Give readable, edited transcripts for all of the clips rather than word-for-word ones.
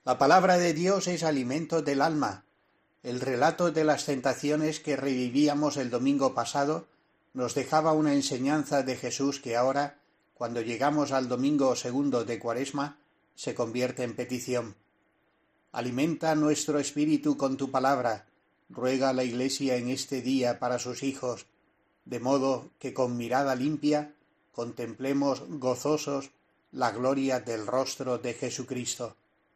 La palabra de Dios es alimento del alma. El relato de las tentaciones que revivíamos el domingo pasado nos dejaba una enseñanza de Jesús que ahora, cuando llegamos al domingo segundo de Cuaresma, se convierte en petición. Alimenta nuestro espíritu con tu palabra, ruega la Iglesia en este día para sus hijos, de modo que con mirada limpia contemplemos gozosos la gloria del rostro de Jesucristo.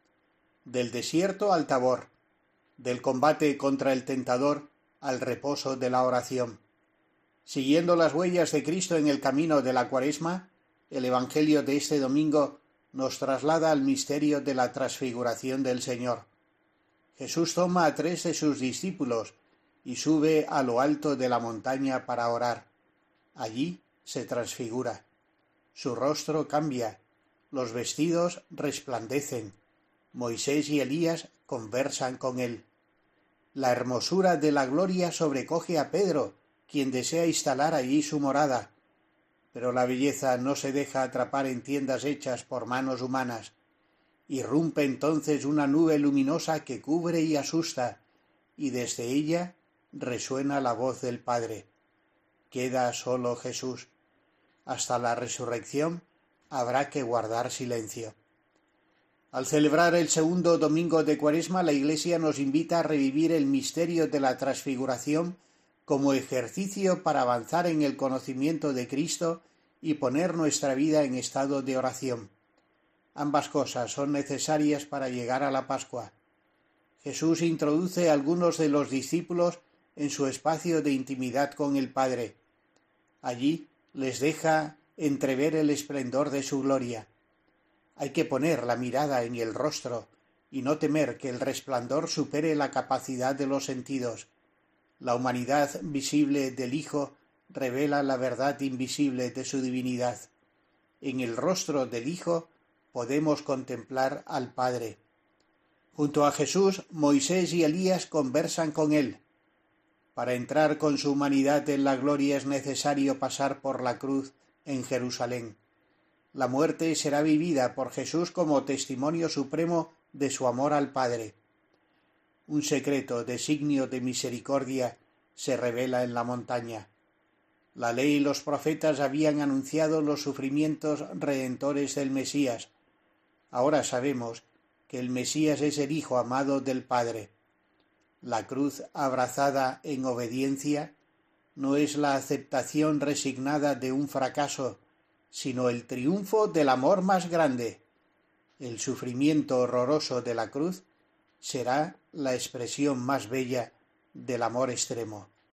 Del desierto al Tabor, del combate contra el tentador al reposo de la oración. Siguiendo las huellas de Cristo en el camino de la Cuaresma, el Evangelio de este domingo nos traslada al misterio de la transfiguración del Señor. Jesús toma a 3 de sus discípulos y sube a lo alto de la montaña para orar. Allí se transfigura. Su rostro cambia, los vestidos resplandecen. Moisés y Elías conversan con él. La hermosura de la gloria sobrecoge a Pedro, quien desea instalar allí su morada. Pero la belleza no se deja atrapar en tiendas hechas por manos humanas. Irrumpe entonces una nube luminosa que cubre y asusta, y desde ella resuena la voz del Padre. Queda solo Jesús. Hasta la resurrección habrá que guardar silencio. Al celebrar el segundo domingo de Cuaresma, la Iglesia nos invita a revivir el misterio de la transfiguración como ejercicio para avanzar en el conocimiento de Cristo y poner nuestra vida en estado de oración. Ambas cosas son necesarias para llegar a la Pascua. Jesús introduce a algunos de los discípulos en su espacio de intimidad con el Padre. Allí les deja entrever el esplendor de su gloria. Hay que poner la mirada en el rostro y no temer que el resplandor supere la capacidad de los sentidos. La humanidad visible del Hijo revela la verdad invisible de su divinidad. En el rostro del Hijo podemos contemplar al Padre. Junto a Jesús, Moisés y Elías conversan con él. Para entrar con su humanidad en la gloria es necesario pasar por la cruz en Jerusalén. La muerte será vivida por Jesús como testimonio supremo de su amor al Padre. Un secreto designio de misericordia se revela en la montaña. La ley y los profetas habían anunciado los sufrimientos redentores del Mesías. Ahora sabemos que el Mesías es el Hijo amado del Padre. La cruz abrazada en obediencia no es la aceptación resignada de un fracaso, sino el triunfo del amor más grande. El sufrimiento horroroso de la cruz será la expresión más bella del amor extremo.